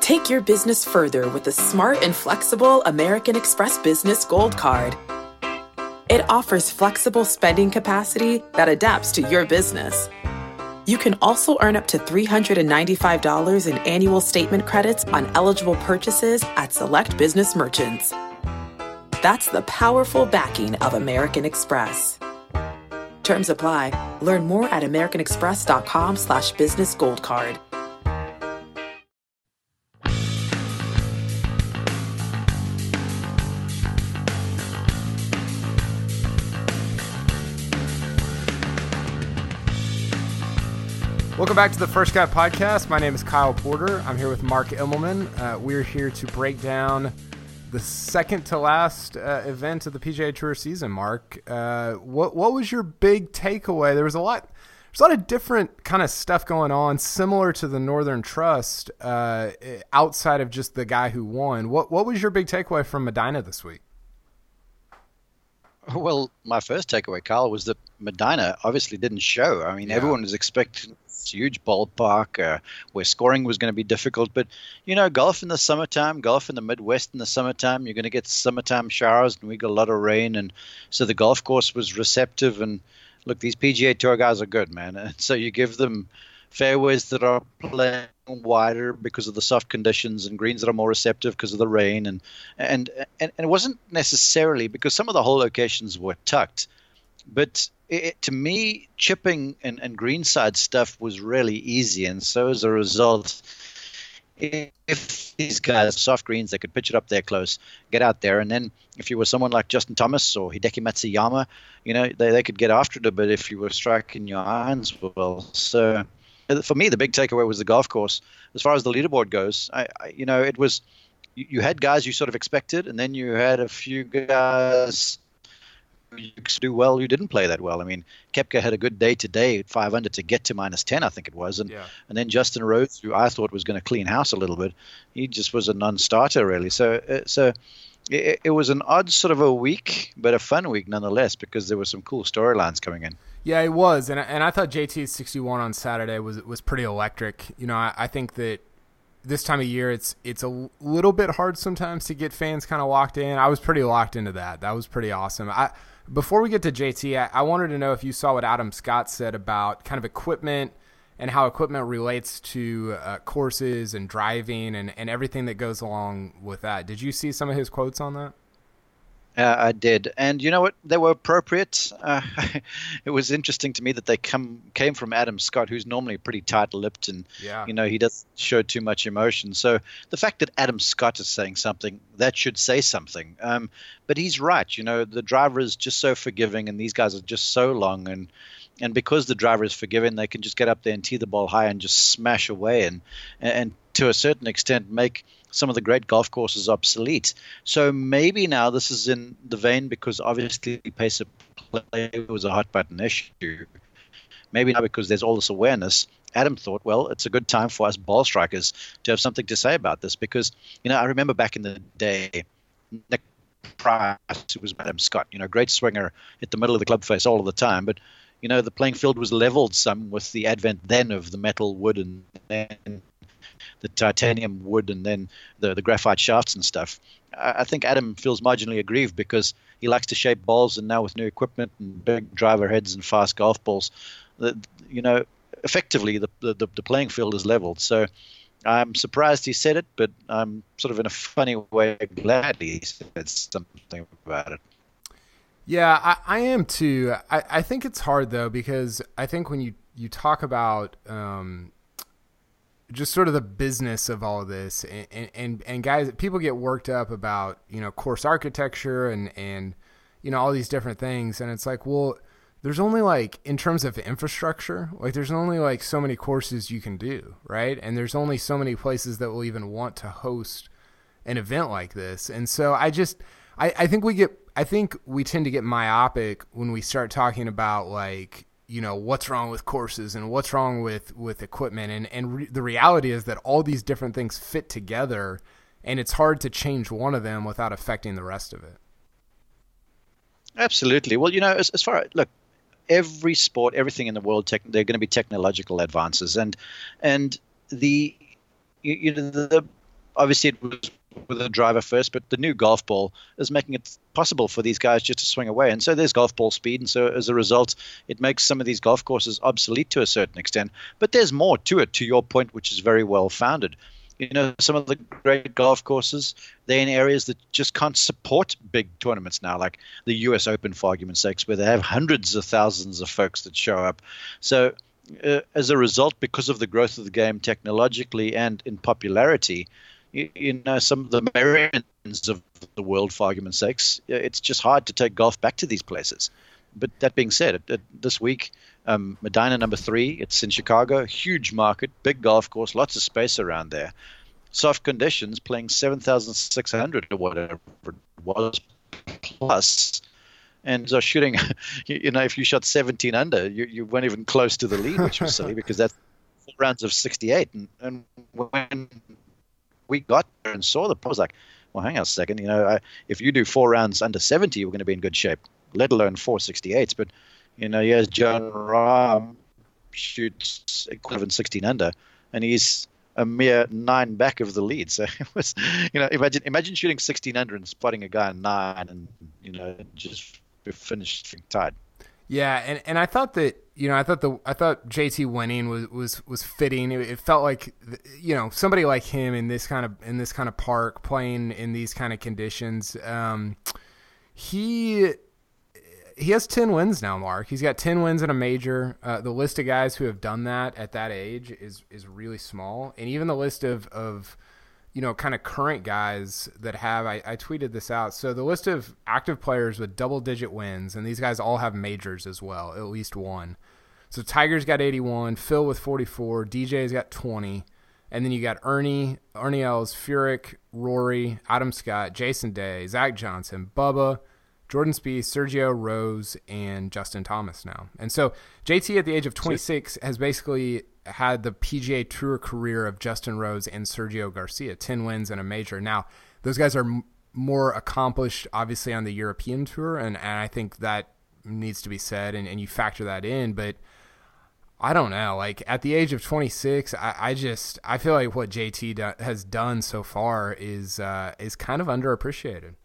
Take your business further with the smart and flexible American Express Business Gold Card. It offers flexible spending capacity that adapts to your business. You can also earn up to $395 in annual statement credits on eligible purchases at select business merchants. That's the powerful backing of American Express. Terms apply. Learn more at americanexpress.com/businessgoldcard. Welcome back to the First Cut Podcast. My name is Kyle Porter. I'm here with Mark Immelman. We're here to break down the second to last event of the PGA Tour season. Mark, what was your big takeaway? There's a lot of different kind of stuff going on, similar to the Northern Trust, outside of just the guy who won. What was your big takeaway from Medina this week? Well, my first takeaway, Kyle, was that Medina obviously didn't show. I mean, everyone was expecting this huge ballpark where scoring was going to be difficult. But, you know, golf in the summertime, golf in the Midwest in the summertime, you're going to get summertime showers, and we got a lot of rain. And so the golf course was receptive. And, look, these PGA Tour guys are good, man. And so you give them fairways that are playing wider because of the soft conditions and greens that are more receptive because of the rain. And it wasn't necessarily because some of the hole locations were tucked. But to me, chipping and greenside stuff was really easy. And so as a result, if these guys, soft greens, they could pitch it up there close, get out there. And then if you were someone like Justin Thomas or Hideki Matsuyama, you know, they could get after it a bit if you were striking your irons well. So for me, the big takeaway was the golf course. As far as the leaderboard goes, it was you had guys you sort of expected, and then you had a few guys you could do well who didn't play that well. I mean, Koepka had a good day today at 5 under to get to -10, I think it was, and then Justin Rose, who I thought was going to clean house a little bit, he just was a non-starter really. So it was an odd sort of a week, but a fun week nonetheless because there were some cool storylines coming in. Yeah, it was, and I thought JT's 61 on Saturday was pretty electric. You know, I think that this time of year it's a little bit hard sometimes to get fans kind of locked in. I was pretty locked into that. That was pretty awesome. Before we get to JT, I wanted to know if you saw what Adam Scott said about kind of equipment and how equipment relates to courses and driving and everything that goes along with that. Did you see some of his quotes on that? I did. And you know what? They were appropriate. It was interesting to me that they came from Adam Scott, who's normally pretty tight-lipped and, you know, he doesn't show too much emotion. So the fact that Adam Scott is saying something, that should say something. But he's right. You know, the driver is just so forgiving and these guys are just so long. And because the driver is forgiving, they can just get up there and tee the ball high and just smash away and to a certain extent make some of the great golf courses obsolete. So maybe now this is in the vein because obviously pace of play was a hot button issue. Maybe now because there's all this awareness, Adam thought, well, it's a good time for us ball strikers to have something to say about this because, you know, I remember back in the day, Nick Price, who was Adam Scott, you know, great swinger, hit the middle of the club face all of the time, but you know, the playing field was leveled some with the advent then of the metal wood and then the titanium wood and then the graphite shafts and stuff. I think Adam feels marginally aggrieved because he likes to shape balls, and now with new equipment and big driver heads and fast golf balls, you know, effectively the playing field is leveled. So I'm surprised he said it, but I'm sort of in a funny way glad he said something about it. Yeah, I am too. I think it's hard though, because I think when you talk about just sort of the business of all of this and guys, people get worked up about, you know, course architecture and, you know, all these different things. And it's like, well, there's only like, in terms of infrastructure, like there's only like so many courses you can do, right? And there's only so many places that will even want to host an event like this. And so I think we tend to get myopic when we start talking about like, you know, what's wrong with courses and what's wrong with equipment. And the reality is that all these different things fit together, and it's hard to change one of them without affecting the rest of it. Absolutely. Well, you know, as far as, look, every sport, everything in the world, there are going to be technological advances, and the obviously it was with a driver first, but the new golf ball is making it possible for these guys just to swing away. And so there's golf ball speed. And so as a result, it makes some of these golf courses obsolete to a certain extent. But there's more to it, to your point, which is very well founded. You know, some of the great golf courses, they're in areas that just can't support big tournaments now, like the US Open, for argument's sakes, where they have hundreds of thousands of folks that show up. So as a result, because of the growth of the game technologically and in popularity, you know, some of the Americans of the world, for argument's sakes, it's just hard to take golf back to these places. But that being said, this week, Medina number 3, it's in Chicago, huge market, big golf course, lots of space around there. Soft conditions, playing 7,600 or whatever it was, plus. And so shooting, you know, if you shot 17 under, you weren't even close to the lead, which was silly because that's 4 rounds of 68. And when we got there and saw I was like, well, hang on a second. You know, if you do 4 rounds under 70, you're going to be in good shape, let alone 468s. But, you know, here's John Rahm shoots equivalent 16 under, and he's a mere 9 back of the lead. So it was, you know, imagine shooting 16 under and spotting a guy in 9 and, you know, just finished tied. Yeah, and I thought that, you know, I thought JT winning was fitting. It felt like, you know, somebody like him in this kind of park, playing in these kind of conditions. He has 10 wins now, Mark. He's got 10 wins in a major. The list of guys who have done that at that age is really small, and even the list of you know, kind of current guys that have, I tweeted this out. So the list of active players with double-digit wins, and these guys all have majors as well, at least one. So Tiger's got 81, Phil with 44, DJ's got 20, and then you got Ernie Els, Furyk, Rory, Adam Scott, Jason Day, Zach Johnson, Bubba, Jordan Spieth, Sergio Rose, and Justin Thomas now. And so JT at the age of 26 has basically had the PGA Tour career of Justin Rose and Sergio Garcia, 10 wins and a major. Now, those guys are more accomplished, obviously, on the European Tour, and I think that needs to be said, and you factor that in. But I don't know. Like, at the age of 26, I feel like what JT has done so far is kind of underappreciated.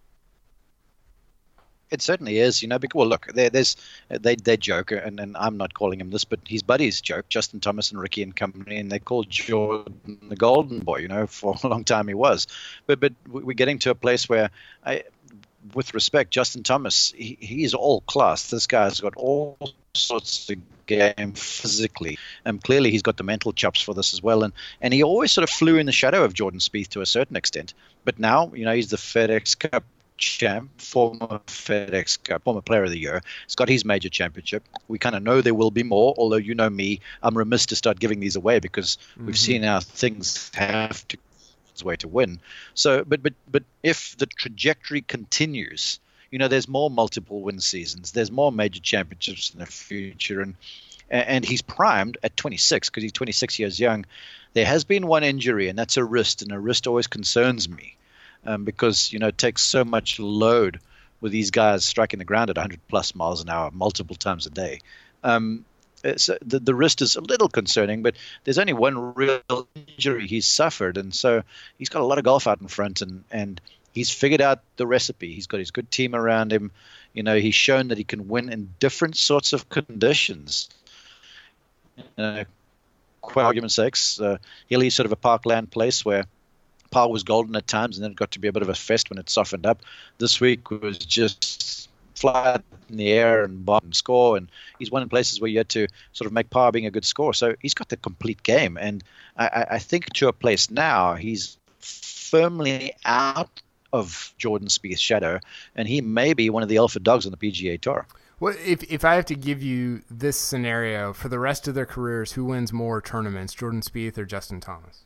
It certainly is, you know. Because, well, look, they joke, and I'm not calling him this, but his buddies joke, Justin Thomas and Ricky and company, and they called Jordan the Golden Boy. You know, for a long time he was, but we're getting to a place where, with respect, Justin Thomas, he's all class. This guy's got all sorts of game physically, and clearly he's got the mental chops for this as well. And he always sort of flew in the shadow of Jordan Spieth to a certain extent, but now, you know, he's the FedEx Cup champ, former FedEx Cup, former Player of the Year. He's got his major championship. We kind of know there will be more, although, you know me, I'm remiss to start giving these away because we've seen how things have to way to win. So, but if the trajectory continues, you know, there's more multiple win seasons, there's more major championships in the future, and he's primed at 26 because he's 26 years young. There has been one injury, and that's a wrist, and a wrist always concerns me. Because, you know, it takes so much load with these guys striking the ground at 100 plus miles an hour multiple times a day. So the wrist is a little concerning, but there's only one real injury he's suffered. And so he's got a lot of golf out in front, and he's figured out the recipe. He's got his good team around him. You know, he's shown that he can win in different sorts of conditions. For argument's sakes, Hilly's sort of a parkland place where par was golden at times, and then it got to be a bit of a fest when it softened up. This week was just fly in the air and bomb and score, and he's won in places where you had to sort of make par being a good score. So he's got the complete game, and I think to a place now he's firmly out of Jordan Spieth's shadow, and he may be one of the alpha dogs on the PGA Tour. Well, if I have to give you this scenario for the rest of their careers, who wins more tournaments, Jordan Spieth or Justin Thomas?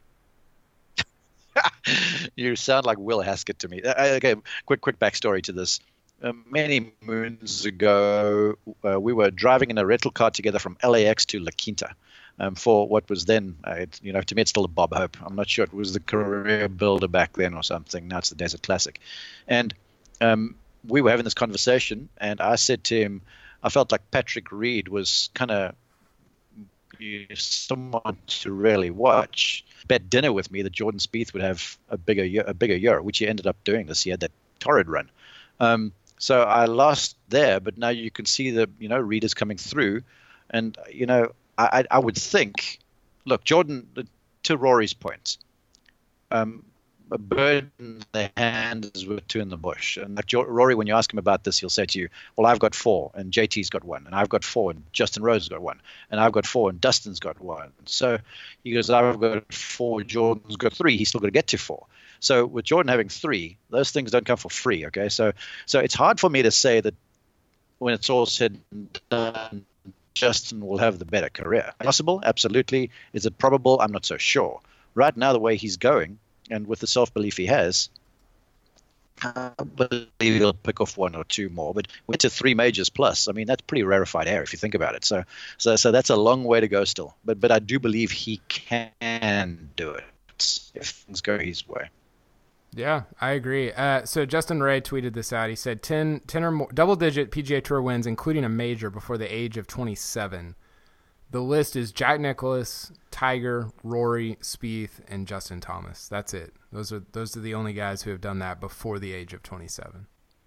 You sound like Will Haskett to me. Okay, quick backstory to this. Many moons ago, we were driving in a rental car together from LAX to La Quinta for what was then, to me, it's still a Bob Hope. I'm not sure it was the Career Builder back then or something. Now it's the Desert Classic. And we were having this conversation, and I said to him, I felt like Patrick Reed was kind of you're someone to really watch, bet dinner with me that Jordan Spieth would have a bigger year, which he ended up doing this year, that torrid run. So I lost there, but now you can see the readers coming through, and I would think, look, Jordan, to Rory's point, a bird in the hand is worth two in the bush. And like Rory, when you ask him about this, he'll say to you, well, I've got 4, and JT's got 1, and I've got 4, and Justin Rose has got 1, and I've got 4, and Dustin's got 1. So he goes, I've got 4, Jordan's got 3. He's still got to get to 4. So with Jordan having 3, those things don't come for free, okay? So it's hard for me to say that when it's all said and done, Justin will have the better career. Possible? Absolutely. Is it probable? I'm not so sure. Right now, the way he's going, and with the self-belief he has, I believe he'll pick off 1 or 2 more. But went to 3 majors plus. I mean, that's pretty rarefied air if you think about it. So that's a long way to go still. But I do believe he can do it if things go his way. Yeah, I agree. So Justin Ray tweeted this out. He said 10 or more double-digit PGA Tour wins, including a major, before the age of 27. The list is Jack Nicklaus, Tiger, Rory, Spieth, and Justin Thomas. That's it. Those are the only guys who have done that before the age of 27.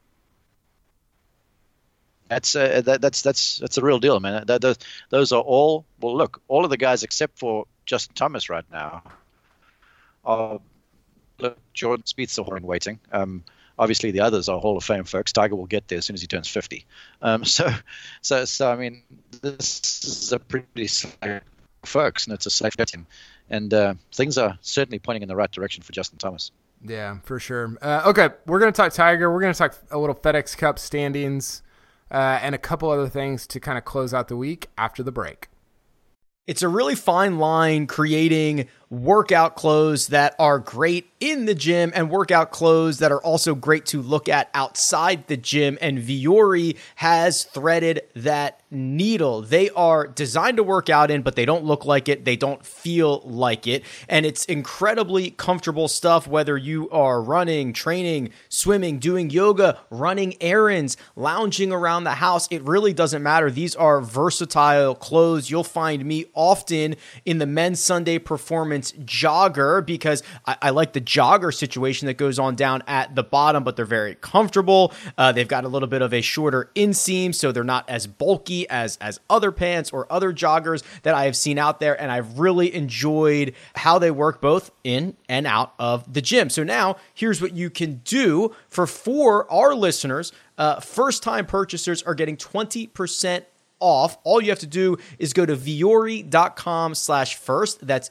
That's a real deal, man. Those are all. Well, look, all of the guys except for Justin Thomas right now are. Look, Jordan Spieth's still in waiting. Obviously, the others are Hall of Fame folks. Tiger will get there as soon as he turns 50. So I mean, this is a pretty safe folks, and it's a safe team. And things are certainly pointing in the right direction for Justin Thomas. Yeah, for sure. Okay, we're going to talk Tiger. We're going to talk a little FedEx Cup standings and a couple other things to kind of close out the week after the break. It's a really fine line creating workout clothes that are great in the gym and workout clothes that are also great to look at outside the gym. And Vuori has threaded that needle. They are designed to work out in, but they don't look like it. They don't feel like it. And it's incredibly comfortable stuff, whether you are running, training, swimming, doing yoga, running errands, lounging around the house. It really doesn't matter. These are versatile clothes. You'll find me often in the men's Sunday Performance jogger because I like the jogger situation that goes on down at the bottom, but they're very comfortable. They've got a little bit of a shorter inseam, so they're not as bulky as other pants or other joggers that I have seen out there, and I've really enjoyed how they work both in and out of the gym. So now here's what you can do for our listeners. First-time purchasers are getting 20% off. All you have to do is go to vuori.com/first. That's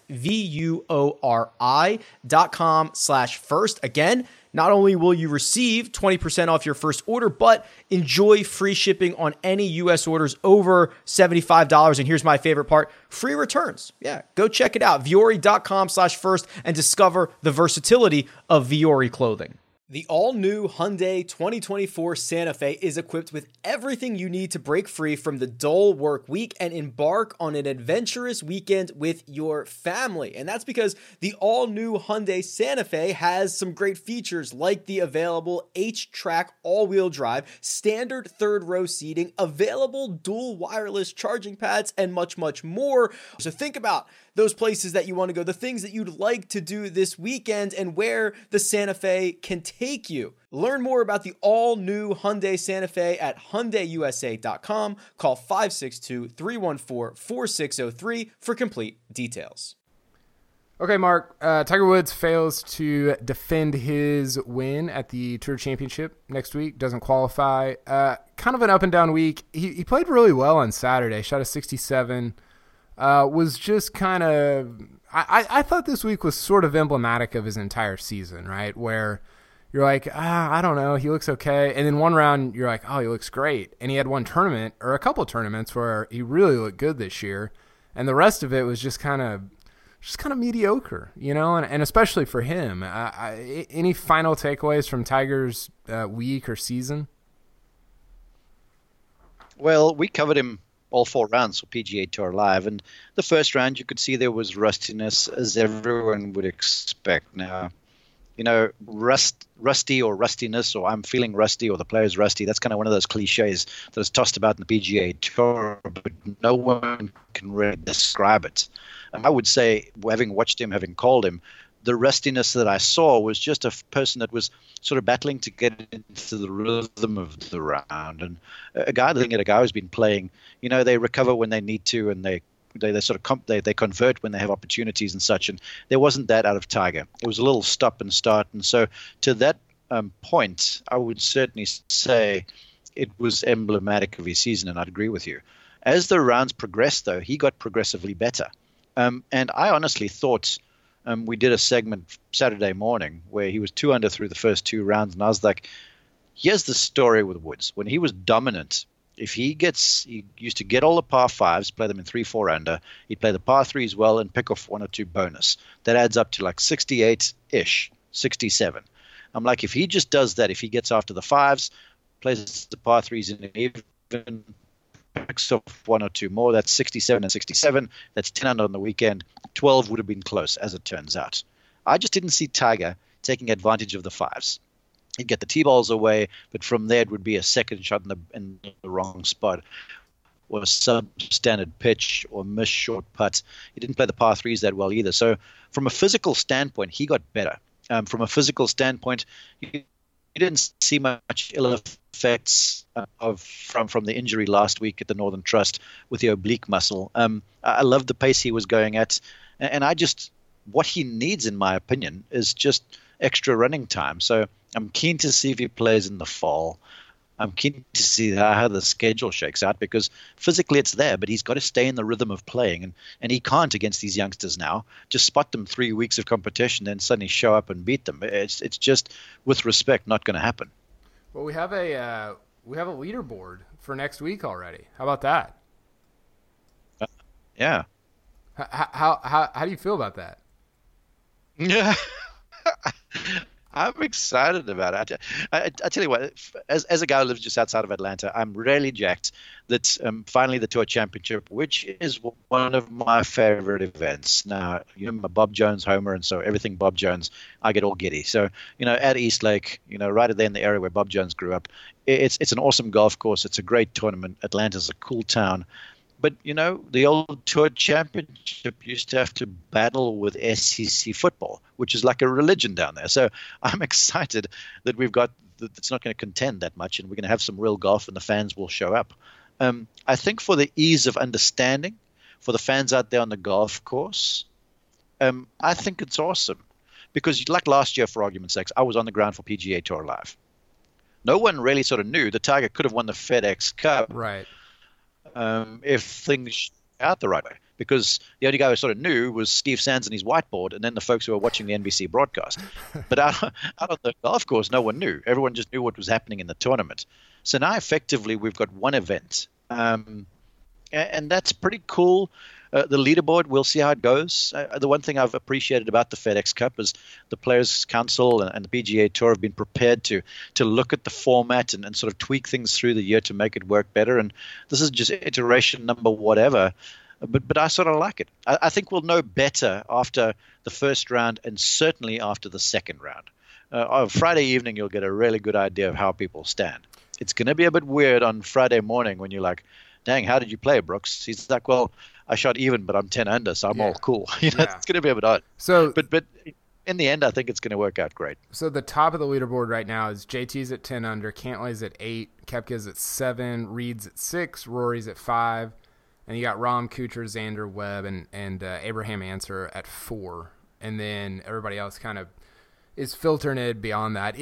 VUORI.com/first. Again, not only will you receive 20% off your first order, but enjoy free shipping on any U.S. orders over $75. And here's my favorite part, free returns. Yeah, go check it out. vuori.com/first and discover the versatility of Vuori clothing. The all-new Hyundai 2024 Santa Fe is equipped with everything you need to break free from the dull work week and embark on an adventurous weekend with your family. And that's because the all-new Hyundai Santa Fe has some great features like the available H-Track all-wheel drive, standard third-row seating, available dual wireless charging pads, and much, much more. So think about those places that you want to go, the things that you'd like to do this weekend, and where the Santa Fe can take you. Learn more about the all-new Hyundai Santa Fe at HyundaiUSA.com. Call 562-314-4603 for complete details. Okay, Mark, Tiger Woods fails to defend his win at the Tour Championship next week, doesn't qualify. Kind of an up-and-down week. He played really well on Saturday, shot a 67. Was just kind of, I thought this week was sort of emblematic of his entire season, right? Where you're like, I don't know, he looks okay. And then one round, you're like, oh, he looks great. And he had one tournament or a couple tournaments where he really looked good this year. And the rest of it was just kind of mediocre, you know, and especially for him. Any final takeaways from Tiger's week or season? Well, we covered him all 4 rounds for PGA Tour Live. And the first round, you could see there was rustiness, as everyone would expect. Now, rusty or rustiness, or I'm feeling rusty, or the player's rusty. That's kind of one of those cliches that is tossed about in the PGA Tour, but no one can really describe it. I would say, having watched him, having called him, the rustiness that I saw was just a person that was sort of battling to get into the rhythm of the round. And a guy who's been playing, they recover when they need to, and they sort of they convert when they have opportunities and such. And there wasn't that out of Tiger. It was a little stop and start. And so to that point, I would certainly say it was emblematic of his season, and I'd agree with you. As the rounds progressed, though, he got progressively better. And I honestly thought we did a segment Saturday morning where he was 2 under through the first 2 rounds, and I was like, here's the story with Woods. When he was dominant, he used to get all the par 5s, play them in 3-4 under. He'd play the par 3s well and pick off 1 or 2 bonus. That adds up to like 68-ish, 67. I'm like, if he just does that, if he gets after the 5s, plays the par 3s in an even, picks off 1 or 2 more, that's 67 and 67. That's 10 under on the weekend. 12 would have been close, as it turns out. I just didn't see Tiger taking advantage of the 5s. He'd get the tee balls away, but from there it would be a second shot in the wrong spot, or a substandard pitch, or missed short putts. He didn't play the par 3s that well either. So from a physical standpoint, he got better. From a physical standpoint, you didn't see much ill effects from the injury last week at the Northern Trust with the oblique muscle. I loved the pace he was going at, and what he needs, in my opinion, is just extra running time. So I'm keen to see if he plays in the fall. I'm keen to see how the schedule shakes out, because physically it's there, but he's got to stay in the rhythm of playing, and he can't against these youngsters now. Just spot them 3 weeks of competition, then suddenly show up and beat them. It's just, with respect, not going to happen. Well, we have a leaderboard for next week already. How about that? Yeah. How do you feel about that? Yeah. I'm excited about it. I tell you what, as a guy who lives just outside of Atlanta, I'm really jacked that finally the Tour Championship, which is one of my favorite events. Now, I'm a Bob Jones homer, and so everything Bob Jones, I get all giddy. So, at East Lake, right there in the area where Bob Jones grew up, it's an awesome golf course. It's a great tournament. Atlanta's a cool town. But, the old Tour Championship used to have to battle with SEC football, which is like a religion down there. So I'm excited that it's not going to contend that much, and we're going to have some real golf, and the fans will show up. I think for the ease of understanding, for the fans out there on the golf course, I think it's awesome. Because like last year, for argument's sake, I was on the ground for PGA Tour Live. No one really sort of knew the Tiger could have won the FedEx Cup. Right. If things out the right way, because the only guy who sort of knew was Steve Sands and his whiteboard, and then the folks who were watching the NBC broadcast. But out on the golf course, no one knew. Everyone just knew what was happening in the tournament. So now effectively we've got one event, and that's pretty cool. The leaderboard, we'll see how it goes. The one thing I've appreciated about the FedEx Cup is the Players Council and the PGA Tour have been prepared to look at the format and sort of tweak things through the year to make it work better. And this is just iteration number whatever. But I sort of like it. I think we'll know better after the first round, and certainly after the second round. On Friday evening, you'll get a really good idea of how people stand. It's going to be a bit weird on Friday morning when you're like, dang, how did you play, Brooks? He's like, well, I shot even, but I'm 10 under, so I'm all cool. It's going to be a bit odd. So, but in the end, I think it's going to work out great. So the top of the leaderboard right now is JT's at 10 under, Cantlay's at 8, Koepka's at 7, Reed's at 6, Rory's at 5, and you got Rahm, Kuchar, Xander, Webb, and Abraham Answer at 4, and then everybody else kind of is filtering it beyond that.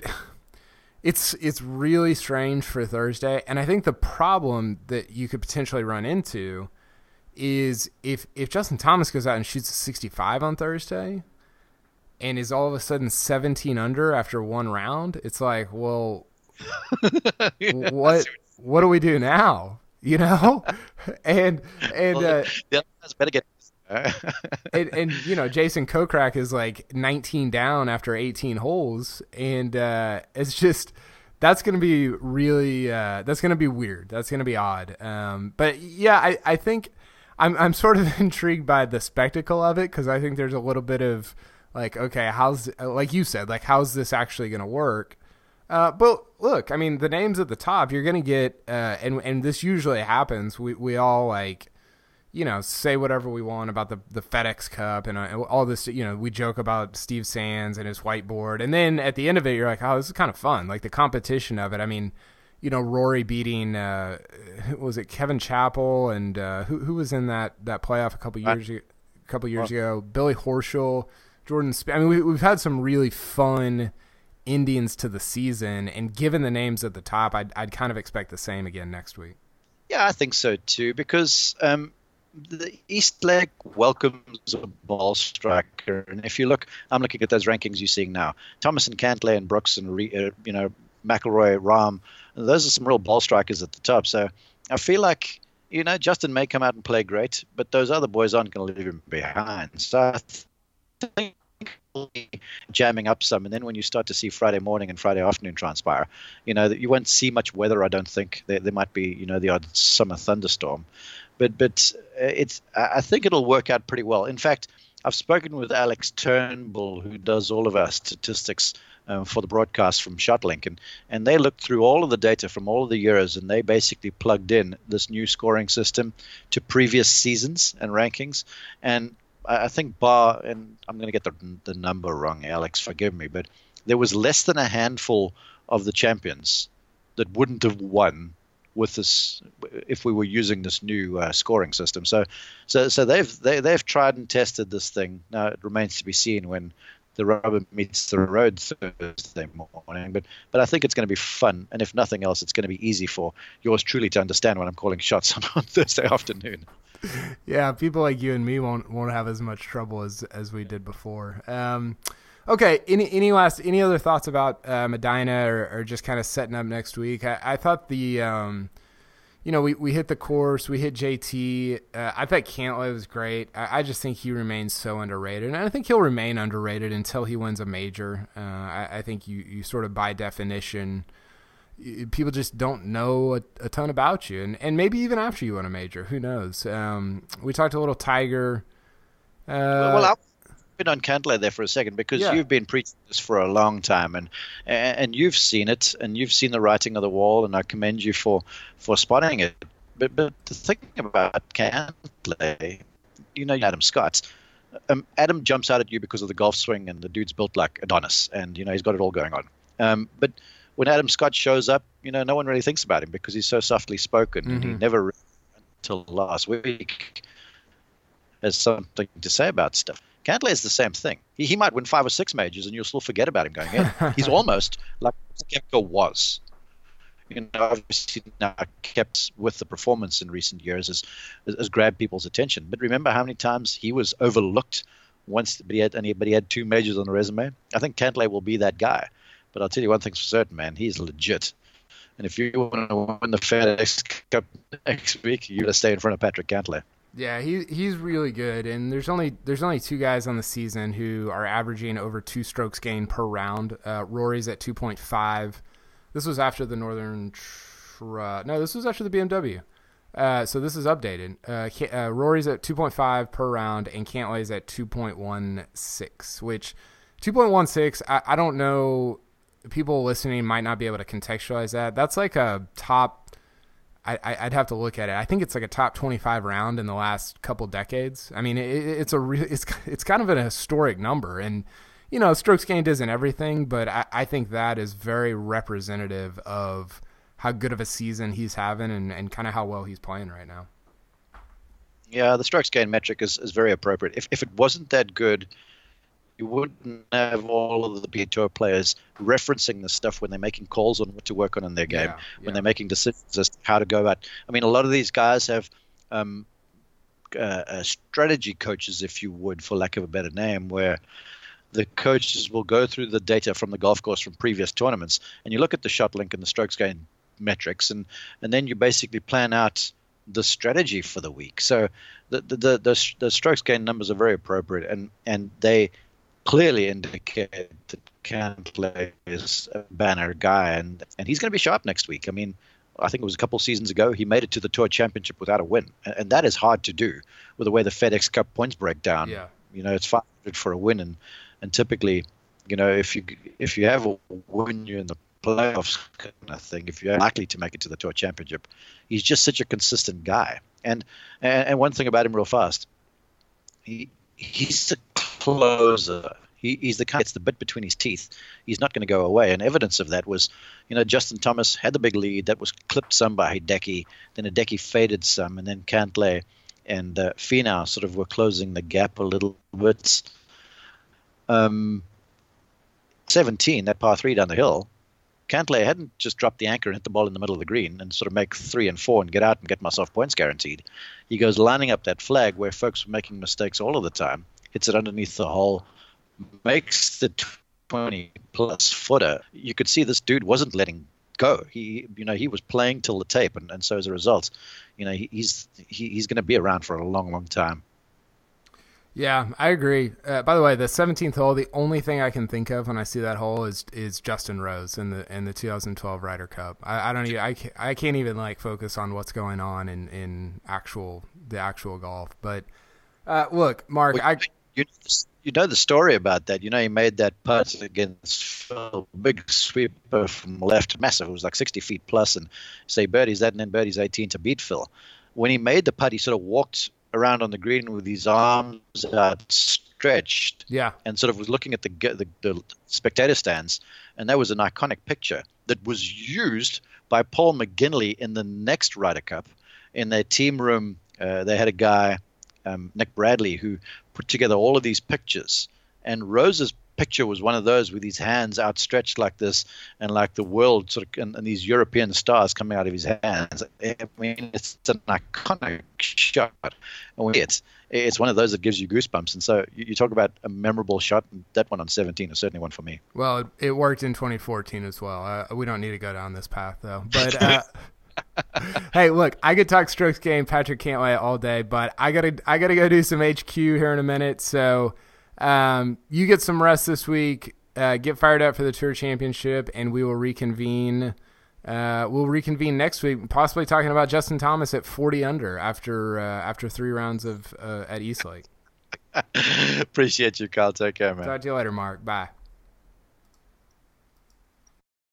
It's really strange for Thursday, and I think the problem that you could potentially run into is if Justin Thomas goes out and shoots a 65 on Thursday and is all of a sudden 17 under after one round, it's like, well, what do we do now? And better get. and Jason Kokrak is like 19 down after 18 holes, and it's just that's going to be really that's going to be weird. That's going to be odd. But yeah, I think I'm sort of intrigued by the spectacle of it, because I think there's a little bit of like, okay, how's, like you said, like, how's this actually going to work? But look, I mean, the names at the top, you're going to get, and this usually happens. We all, like, you know, say whatever we want about the FedEx Cup and all this, you know, we joke about Steve Sands and his whiteboard. And then at the end of it, you're like, oh, this is kind of fun. Like the competition of it. I mean, you know, Rory beating, was it Kevin Chappell and who was in that playoff a couple years ago? Billy Horschel, Jordan I mean, we've had some really fun endings to the season. And given the names at the top, I'd kind of expect the same again next week. Yeah, I think so too, because the East leg welcomes a ball striker, and if you look, I'm looking at those rankings you're seeing now. Thomas and Cantlay and Brooks and McIlroy, Rahm, those are some real ball strikers at the top. So I feel like, you know, Justin may come out and play great, but those other boys aren't going to leave him behind. So I think jamming up some, and then when you start to see Friday morning and Friday afternoon transpire, you know, that you won't see much weather. I don't think there might be, you know, the odd summer thunderstorm. But I think it'll work out pretty well. In fact, I've spoken with Alex Turnbull, who does all of our statistics for the broadcast from ShotLink, and they looked through all of the data from all of the years, and they basically plugged in this new scoring system to previous seasons and rankings. And I think and I'm going to get the number wrong, Alex, forgive me, but there was less than a handful of the champions that wouldn't have won with this if we were using this new scoring system. So they've tried and tested this thing. Now it remains to be seen when the rubber meets the road Thursday morning. But I think it's going to be fun, and if nothing else, it's going to be easy for yours truly to understand when I'm calling shots on Thursday afternoon. Yeah, people like you and me won't have as much trouble as we did before. Okay, any other thoughts about Medinah or just kind of setting up next week? I thought we hit the course, we hit JT. I thought Cantlay was great. I just think he remains so underrated, and I think he'll remain underrated until he wins a major. I think you sort of by definition, people just don't know a ton about you, and maybe even after you win a major, who knows? We talked a little Tiger. I've been on Cantlay there for a second because you've been preaching this for a long time, and you've seen it, and you've seen the writing on the wall, and I commend you for spotting it. But the thing about Cantlay, you know, Adam Scott. Adam jumps out at you because of the golf swing, and the dude's built like Adonis, and you know he's got it all going on. But when Adam Scott shows up, you know, no one really thinks about him because he's so softly spoken, and he never, until last week, has something to say about stuff. Cantlay is the same thing. He might win 5 or 6 majors, and you'll still forget about him going in. He's almost like Koepka was. You know, obviously now kept with the performance in recent years has grabbed people's attention. But remember how many times he was overlooked once, but he had 2 majors on the resume. I think Cantlay will be that guy. But I'll tell you one thing's for certain, man. He's legit. And if you want to win the FedEx Cup next week, you got to stay in front of Patrick Cantlay. Yeah, he's really good. And there's only 2 guys on the season who are averaging over 2 strokes gained per round. Rory's at 2.5. This was after the this was after the BMW. So this is updated. Rory's at 2.5 per round, and Cantlay's at 2.16, which 2.16, I don't know. People listening might not be able to contextualize that. That's like a top, I'd have to look at it. I think it's like a top 25 round in the last couple decades. I mean, it's kind of an historic number, and you know, strokes gained isn't everything, but I think that is very representative of how good of a season he's having and kind of how well he's playing right now. Yeah, the strokes gained metric is very appropriate. If it wasn't that good, you wouldn't have all of the PGA Tour players referencing this stuff when they're making calls on what to work on in their game, when they're making decisions as to how to go about. I mean, a lot of these guys have strategy coaches, if you would, for lack of a better name, where the coaches will go through the data from the golf course from previous tournaments, and you look at the ShotLink and the strokes gained metrics, and then you basically plan out the strategy for the week. So the strokes gained numbers are very appropriate, and they clearly indicate that Cantlay is a banner guy, and he's going to be sharp next week. I mean, I think it was a couple seasons ago, he made it to the Tour Championship without a win, and that is hard to do with the way the FedEx Cup points break down. Yeah. You know, it's 500 for a win, And typically, if you have a win, you're in the playoffs kind of thing. If you're likely to make it to the Tour Championship, he's just such a consistent guy. And one thing about him, real fast, he's a closer. He's the kind that gets the bit between his teeth. He's not going to go away. And evidence of that was, Justin Thomas had the big lead that was clipped some by Hideki. Then Hideki faded some, and then Cantlay and Finau sort of were closing the gap a little bit. 17, that par 3 down the hill, Cantlay hadn't just dropped the anchor and hit the ball in the middle of the green and sort of make 3 and 4 and get out and get myself points guaranteed. He goes lining up that flag where folks were making mistakes all of the time, hits it underneath the hole, makes the 20-plus footer. You could see this dude wasn't letting go. He was playing till the tape, and so as a result, he's going to be around for a long, long time. Yeah, I agree. By the way, the 17th hole, the only thing I can think of when I see that hole is Justin Rose in the 2012 Ryder Cup. I can't even like focus on what's going on in the actual golf. But look, Mark, you know the story about that. He made that putt against Phil, big sweeper from left, massive. It was like 60 feet plus, and say birdies that, and then birdies 18 to beat Phil. When he made the putt, he sort of walked around on the green with his arms outstretched, and sort of was looking at the spectator stands, and that was an iconic picture that was used by Paul McGinley in the next Ryder Cup. In their team room, they had a guy, Nick Bradley, who put together all of these pictures, and Rose's picture was one of those with his hands outstretched like this, and like the world sort of, and these European stars coming out of his hands. I mean, it's an iconic shot, and it's one of those that gives you goosebumps. And so you talk about a memorable shot, and that one on 17 is certainly one for me. Well, it worked in 2014 as well. We don't need to go down this path though, but hey, look, I could talk strokes game Patrick Cantlay all day, but I gotta go do some HQ here in a minute. So you get some rest this week, get fired up for the Tour Championship, and we will reconvene. We'll reconvene next week, possibly talking about Justin Thomas at 40 under after 3 rounds of at East Lake. Appreciate you, Kyle. Take care, man. Talk to you later, Mark. Bye.